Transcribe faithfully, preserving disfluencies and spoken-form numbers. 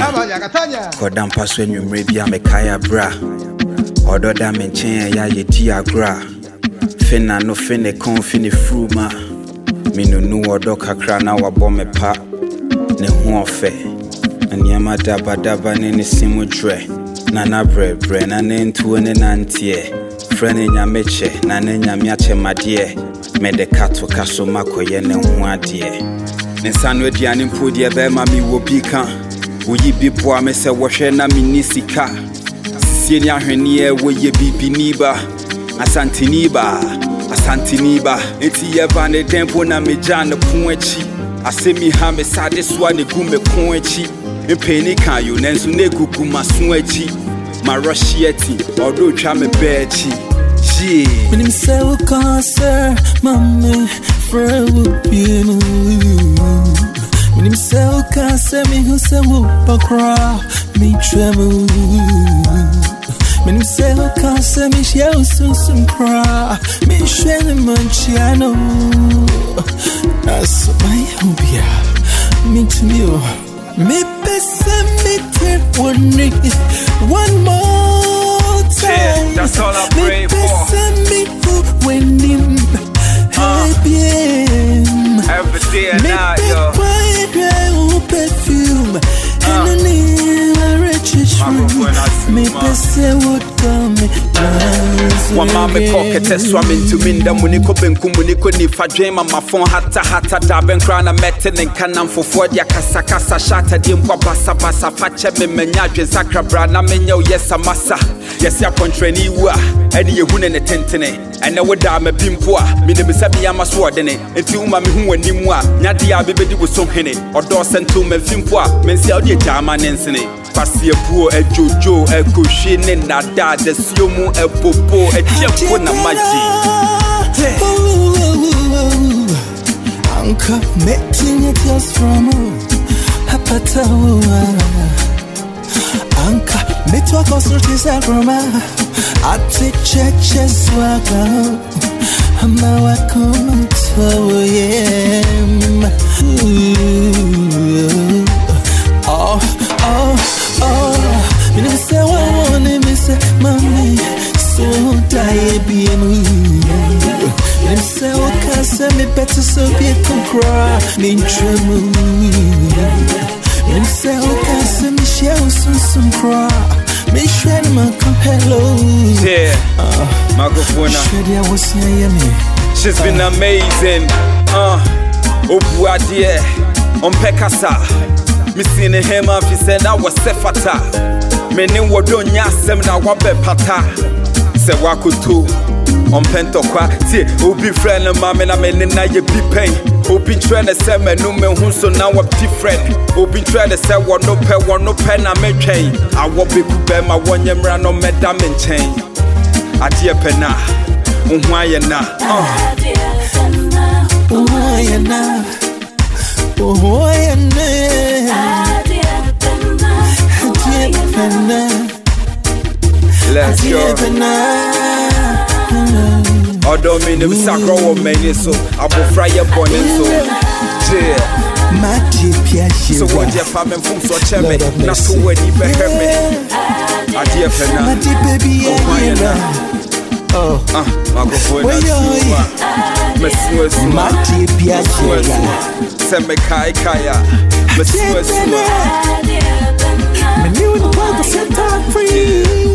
Kodam paso enwumre bia mekaya bra. Odo da menchen ya ye di agra. Fina no fine kon fine fruma. Minu nu odo kakra na wabo me pa. Ne ho ofe. Anyama daba daba ne ne simu dre. Na na bre bre na ne ntu ne nantie. Frene nyameche na ne nyamiache madie. Me de kato kaso makoye ne ho adie. Ne sanu aduane mpodie be ma mi wo bi kan. Woyi bi boa me se wo hwe na mi ni sika. Sisie ni ahwene e wo ye bibi niba. Asantini ba, asantini ba. Enti ye ba ne tempo na me ja ne pon achi. Asemi ha me sade so ne gu me pon achi. Mpeni kan yo nenso ne gugu maso achi. Ma rushieti, odo twa me be achi. She when him say we cancer, mommy, friend will be me. When him say we cancer, me who say we bakra, me tremble. When him say we cancer, me share soon some cry, me share the manchiano. That's my hobby. Me to me, me best me take one one more time. Yeah, that's all I pray for. Me when him happy. Every day and night, yo. Perfume and a rich me pese would come. One mama pocket swimming to Minda Muniko Benku Muniko Nifa dream on my phone hata hata daben crana metin and canam for Fordia Casacasa Shata Dimpa Bassa Bassa Facha Menyaj Zakra Brana Menyo yes a massa. Yes, ya contrani wa any you in a tentene and I would dame pimpua minibisabi amaswadene until my who and nimwa Nadia baby was so henny or Dawson to me pimpua mensia de jama nensene Passia poor a jojo a cushion and nada the siomu a popo a chip on a magic Uncle making it just from Hapatawa Anka, me to a concert is a grandma. I take churches swagger. I'm now a come to him. Oh, oh, oh. Me no say one one, me say mommy. So die be a move. Me say what can say me better so be a cry. Me tremble. Me say what can say me share some cry. Me share my come hello. Yeah, uh, Magofona. She's uh, been amazing. Uh, Obuadie, on Pekasa. Me seen him up, he said I was Sefata. Me name Wadonya Semna Wabe Pata. Se Wakutu. On Pentokwa, see, Obi friend of mamma and I mean, you be pain. Obi trying to sell me no man who so now I'm different. Obi trying to sell one no pen, one no pen, I may chain. I will be prepared my one year run on my diamond chain. I dear penna, Umayana, Umayana, Umayana, let's go. Although me never sacro or many so I will fry your bonnet so yeah. So what your family from so cheme not to when you bear me. I dear Fena. Oh, ah, microphone. Miss West, Mati Piache, Seme Kai Kaya, Miss West, me knew the part of set free.